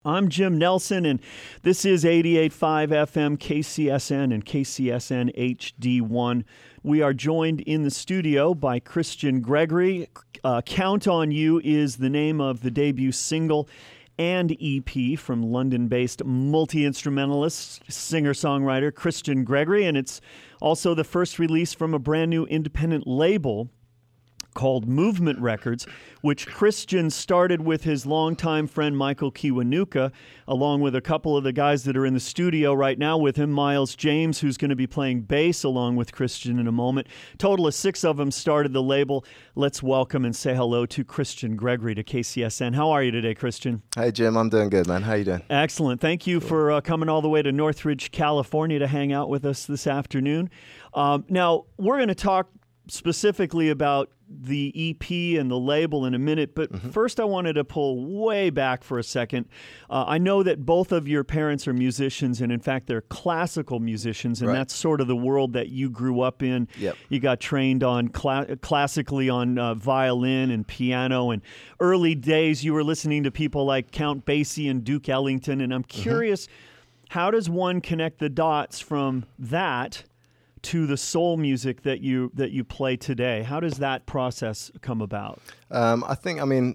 I'm Jim Nelson, and this is 88.5 FM KCSN and KCSN HD1. We are joined in the studio by Christian Gregory. Count on You is the name of the debut single and EP from London-based multi-instrumentalist, singer-songwriter Christian Gregory, and it's also the first release from a brand new independent label called Movement Records, which Christian started with his longtime friend Michael Kiwanuka, along with a couple of the guys that are in the studio right now with him, Miles James, who's going to be playing bass along with Christian in a moment. Total of 6 of them started the label. Let's welcome and say hello to Christian Gregory to KCSN. How are you today, Christian? Hey, Jim. I'm doing good, man. How you doing? Excellent. Thank you for coming all the way to Northridge, California to hang out with us this afternoon. Now, we're going to talk specifically about the EP and the label in a minute, but first I wanted to pull way back for a second. I know that both of your parents are musicians, and in fact they're classical musicians, and that's sort of the world that you grew up in. Yep. You got trained on classically on violin and piano, and early days you were listening to people like Count Basie and Duke Ellington, and I'm curious, how does one connect the dots from that to the soul music that you play today? How does that process come about? I think,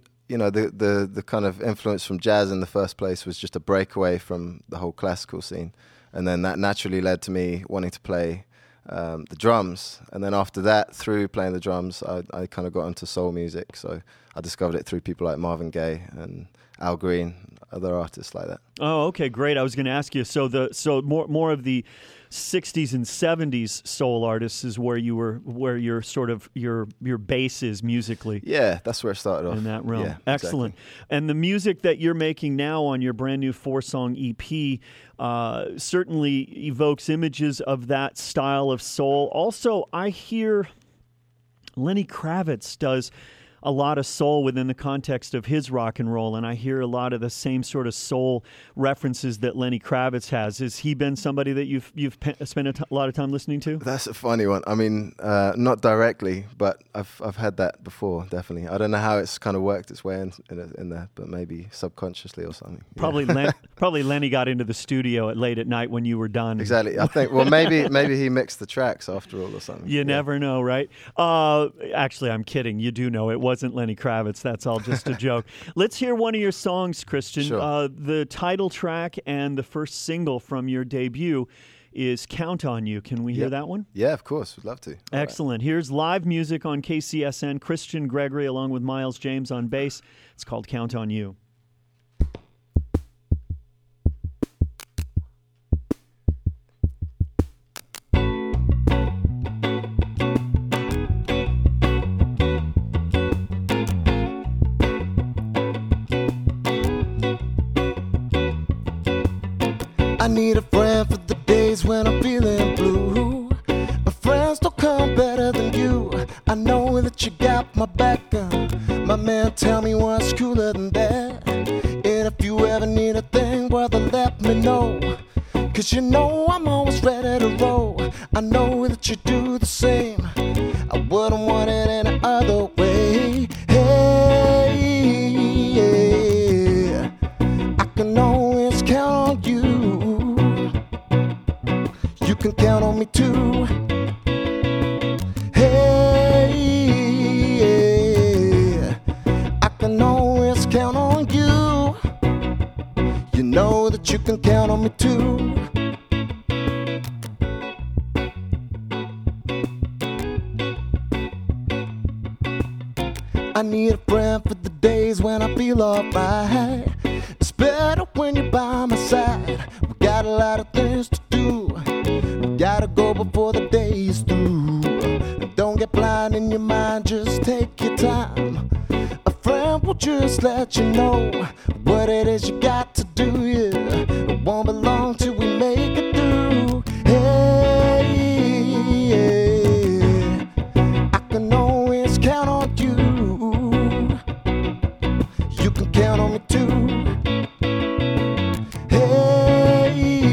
the kind of influence from jazz in the first place was just a breakaway from the whole classical scene. And then that naturally led to me wanting to play the drums. And then after that, through playing the drums, I kind of got into soul music. So I discovered it through people like Marvin Gaye and Al Green, other artists like that. Oh, okay, great. I was going to ask you, so more of the 60s and 70s soul artists is where your sort of your base is musically. Yeah, that's where it started off. In that realm. Yeah, excellent. Exactly. And the music that you're making now on your brand new 4-song EP certainly evokes images of that style of soul. Also, I hear Lenny Kravitz does a lot of soul within the context of his rock and roll, and I hear a lot of the same sort of soul references that Lenny Kravitz has. Has he been somebody that you've spent a lot of time listening to? That's a funny one. I mean, not directly, but I've had that before, definitely. I don't know how it's kind of worked its way in there, but maybe subconsciously or something. Probably probably Lenny got into the studio late at night when you were done. Exactly. I think, well, maybe he mixed the tracks after all or something. You never know, right? Actually, I'm kidding. You do know it wasn't Lenny Kravitz. That's all just a joke. Let's hear one of your songs, Christian. Sure. The title track and the first single from your debut is Count on You. Can we hear that one? Yeah, of course. We'd love to. Excellent. Right. Here's live music on KCSN. Christian Gregory along with Miles James on bass. It's called Count on You. I need a friend for the days when I'm feeling blue. My friends don't come better than you. I know that you got my back, girl. My man, tell me what's cooler than that. And if you ever need a thing, brother, let me know. 'Cause you know I'm always ready to roll. I know that you do the same. I wouldn't want it any other way. Hey, yeah. I can always count on you. You can count on me too. Hey, yeah. I can always count on you. You know that you can count on me too. I need a friend for the days when I feel alright. It's better when you're by my side. We got a lot of things to do. We gotta go before the day is through. Don't get blind in your mind, just take your time. A friend will just let you know what it is you got to do, yeah. It won't be long till we make it through. Hey, yeah. I can always count on you. You can count on me too. Hey,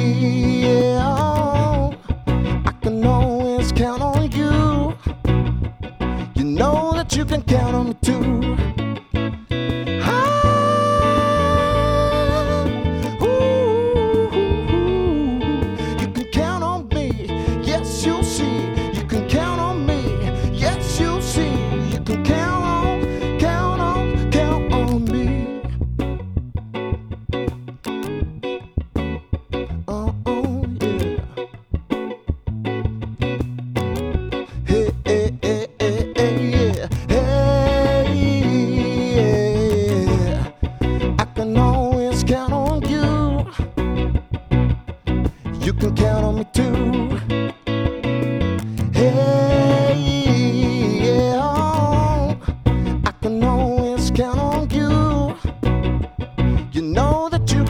yeah. I can always count on you. You know that you can count on me too.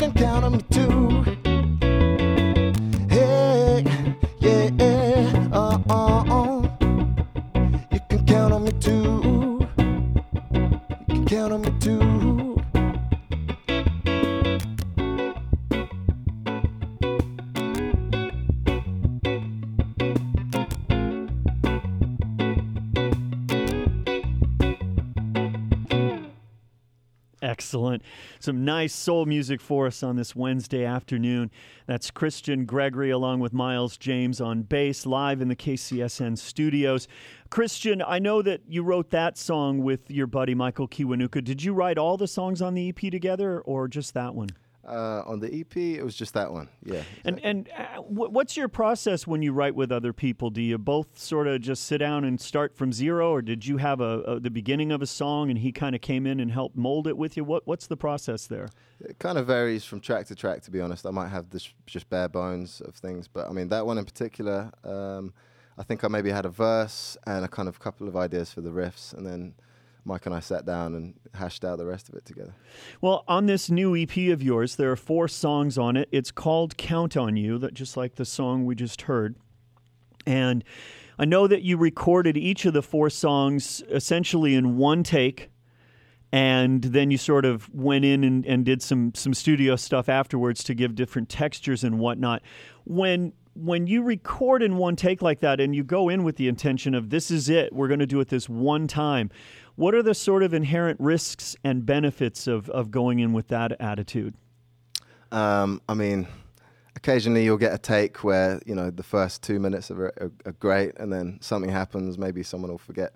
can count on me too. Hey, yeah, you can count on me too. You can count on me too. Excellent. Some nice soul music for us on this Wednesday afternoon. That's Christian Gregory along with Miles James on bass, live in the KCSN studios. Christian, I know that you wrote that song with your buddy Michael Kiwanuka. Did you write all the songs on the EP together or just that one? On the EP, it was just that one. Yeah. Exactly. And what's your process when you write with other people? Do you both sort of just sit down and start from zero, or did you have the beginning of a song and he kind of came in and helped mold it with you? What's the process there? It kind of varies from track to track, to be honest. I might have just bare bones of things, but I mean that one in particular, I think I maybe had a verse and a kind of couple of ideas for the riffs, and then Mike and I sat down and hashed out the rest of it together. Well, on this new EP of yours, there are 4 songs on it. It's called Count on You, that just like the song we just heard. And I know that you recorded each of the 4 songs essentially in one take, and then you sort of went in and did some studio stuff afterwards to give different textures and whatnot. When you record in one take like that and you go in with the intention of this is it, we're going to do it this one time, what are the sort of inherent risks and benefits of going in with that attitude? I mean, occasionally you'll get a take where, you know, the first 2 minutes are great, and then something happens. Maybe someone will forget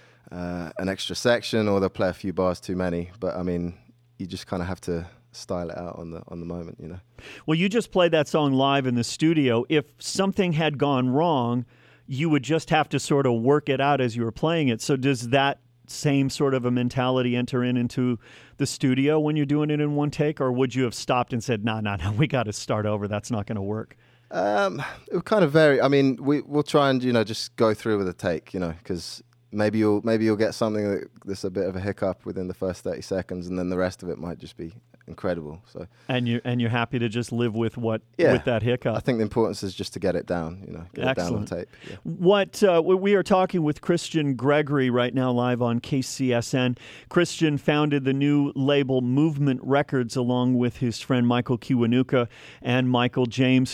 an extra section, or they'll play a few bars too many. But I mean, you just kind of have to style it out on the moment, you know. Well, you just played that song live in the studio. If something had gone wrong, you would just have to sort of work it out as you were playing it. So does that same sort of a mentality enter into the studio when you're doing it in one take, or would you have stopped and said, no, we got to start over, that's not going to work? It would kind of vary. I mean, we'll try and, you know, just go through with a take, you know, because maybe you'll get something that's a bit of a hiccup within the first 30 seconds, and then the rest of it might just be incredible. So and you're happy to just live with with that hiccup. I think the importance is just to get it down, you know, get Excellent. it down on tape. Yeah. What we are talking with Christian Gregory right now live on KCSN. Christian founded the new label Movement Records along with his friend Michael Kiwanuka and Miles James,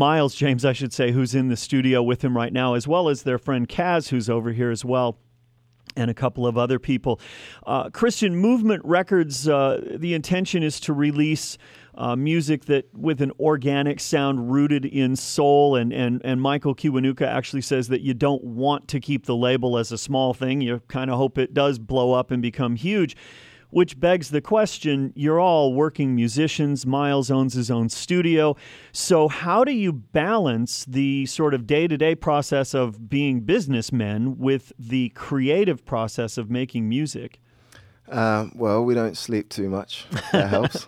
I should say, who's in the studio with him right now, as well as their friend Kaz, who's over here as well, and a couple of other people. Christian, Movement Records, the intention is to release music that with an organic sound rooted in soul, and Michael Kiwanuka actually says that you don't want to keep the label as a small thing. You kind of hope it does blow up and become huge, which begs the question, you're all working musicians. Miles owns his own studio. So how do you balance the sort of day-to-day process of being businessmen with the creative process of making music? Well, we don't sleep too much. That helps.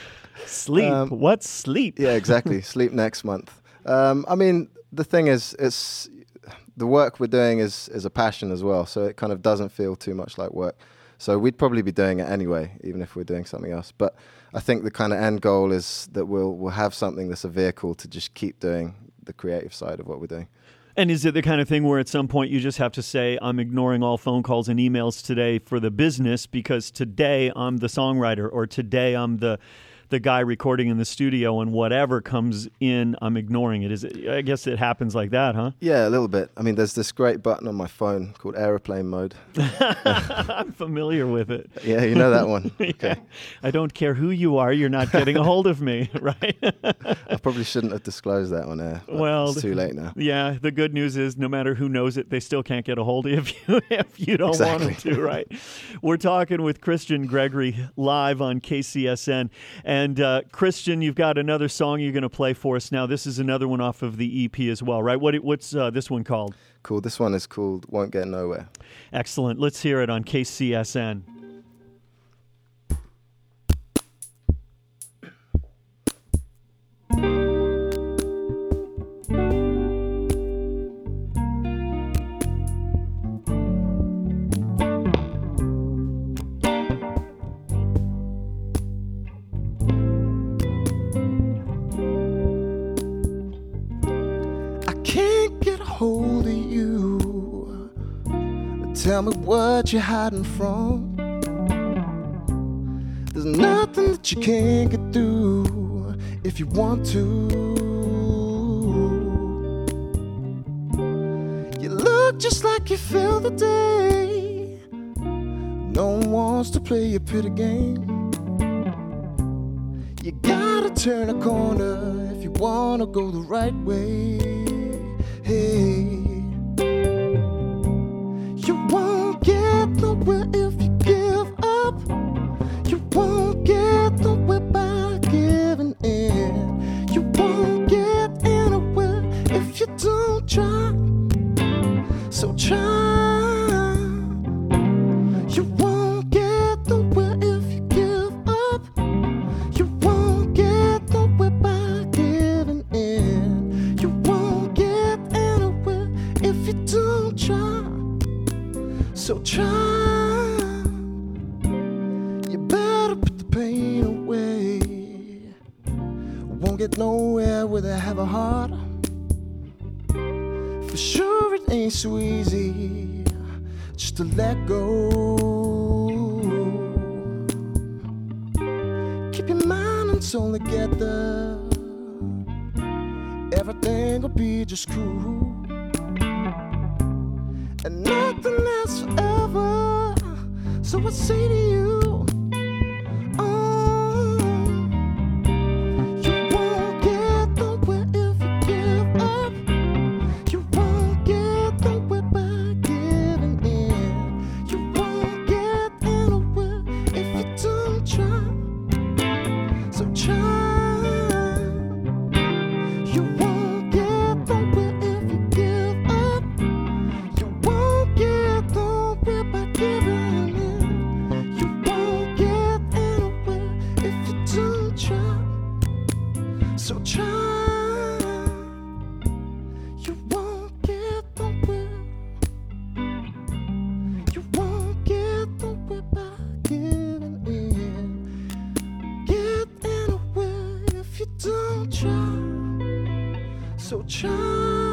Sleep? What's sleep? Yeah, exactly. Sleep next month. I mean, the thing is, it's the work we're doing is a passion as well, so it kind of doesn't feel too much like work. So we'd probably be doing it anyway, even if we're doing something else. But I think the kind of end goal is that we'll have something that's a vehicle to just keep doing the creative side of what we're doing. And is it the kind of thing where at some point you just have to say, I'm ignoring all phone calls and emails today for the business because today I'm the songwriter, or today I'm the guy recording in the studio, and whatever comes in, I'm ignoring it. I guess it happens like that, huh? Yeah, a little bit. I mean, there's this great button on my phone called airplane mode. I'm familiar with it. Yeah, you know that one. Okay. Yeah. I don't care who you are, you're not getting a hold of me, right? I probably shouldn't have disclosed that on air. Well, it's too late now. Yeah, the good news is no matter who knows it, they still can't get a hold of you if you don't want them to, right? We're talking with Christian Gregory live on KCSN. And Christian, you've got another song you're going to play for us now. This is another one off of the EP as well, right? What's this one called? Cool. This one is called Won't Get Nowhere. Excellent. Let's hear it on KCSN. tell me what you're hiding from. There's nothing that you can't get through if you want to. You look just like you feel the day. No one wants to play your pity game. You gotta turn a corner if you wanna go the right way. Hey, you won't get nowhere if you give up. You won't get nowhere by giving in. You won't get anywhere if you don't try. So try. You won't get nowhere if you give up. You won't get nowhere by giving in. You won't get anywhere if you don't try. So try. You better put the pain away. Won't get nowhere with a heavy heart. For sure it ain't so easy just to let go. Keep your mind and soul together. Everything will be just cool. And nothing lasts forever. So I say to you, oh, you won't get nowhere if you give up. You won't get nowhere by giving in. You won't get anywhere if you don't try. So try. You won't get nowhere if you give up. You won't get nowhere by giving in. You won't get anywhere if you don't try. So try. You won't get nowhere. You won't get nowhere by giving in. Get anywhere if you don't try. So try.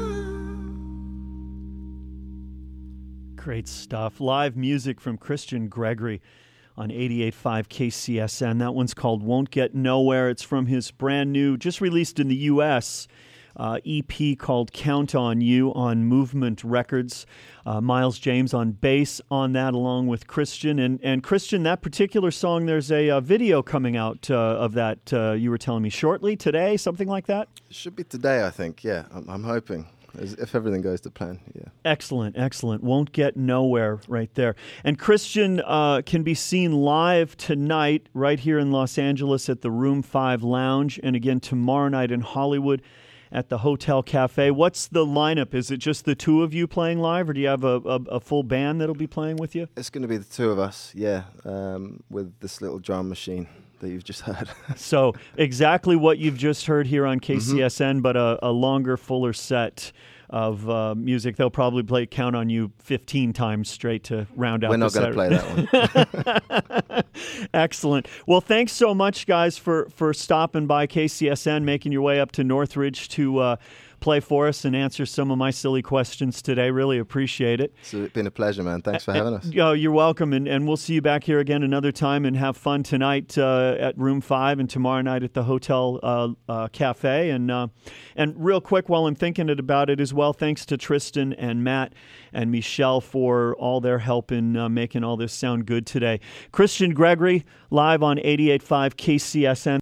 Great stuff. Live music from Christian Gregory on 88.5 KCSN. That one's called Won't Get Nowhere. It's from his brand new, just released in the U.S., EP called Count on You on Movement Records. Miles James on bass on that, along with Christian. And Christian, that particular song, there's a video coming out of that, you were telling me, shortly, today, something like that? It should be today, I think. Yeah, I'm hoping. If everything goes to plan, yeah. Excellent, excellent. Won't Get Nowhere right there. And Christian can be seen live tonight right here in Los Angeles at the Room 5 Lounge, and again tomorrow night in Hollywood at the Hotel Cafe. What's the lineup? Is it just the two of you playing live, or do you have a full band that'll be playing with you? It's going to be the two of us, yeah, with this little drum machine that you've just heard. So exactly what you've just heard here on KCSN, but a longer, fuller set of music. They'll probably play Count on You 15 times straight to round out the set. We're not going to play that one. Excellent. Well, thanks so much, guys, for stopping by KCSN, making your way up to Northridge to play for us and answer some of my silly questions today. Really appreciate it. It's been a pleasure, man. Thanks for having us. You're welcome, and we'll see you back here again another time and have fun tonight at Room 5 and tomorrow night at the Hotel Cafe. And real quick, while I'm thinking about it as well, thanks to Tristan and Matt and Michelle for all their help in making all this sound good today. Christian Gregory, live on 88.5 KCSN.